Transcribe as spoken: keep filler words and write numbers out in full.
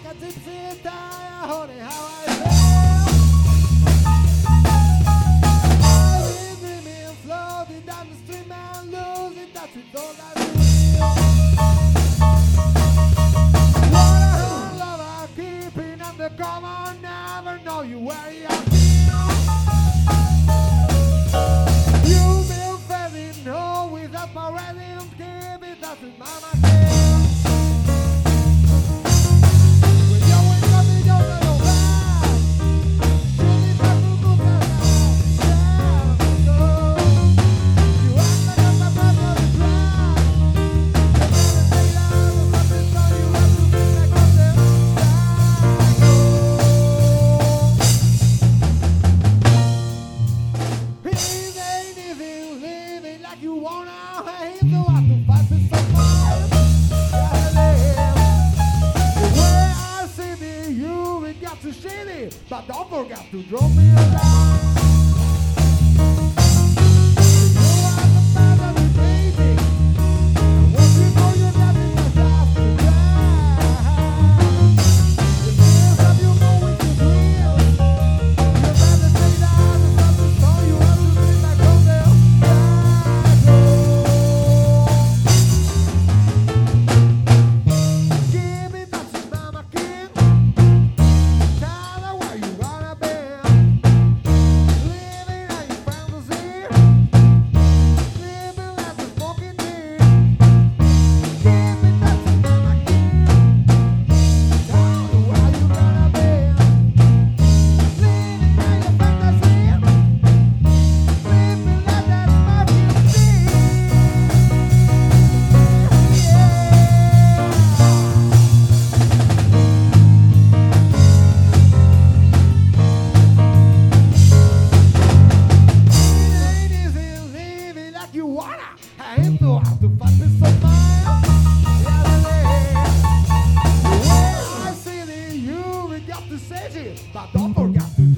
a gypsy tire, honey, how I feel. I've been dreaming, floating down the stream and losing touch with all that real. What a whole lot of keeping undercover, never know you where you are. You've been fading, no, without my rhythm, give it, that's it, mama. You wanna hate the one to fight with so far. Where I see the you, we got to shitty, but don't forget to drop me a line. I ain't know how to fight with so fire. I see the you, we got to say it, but don't forget to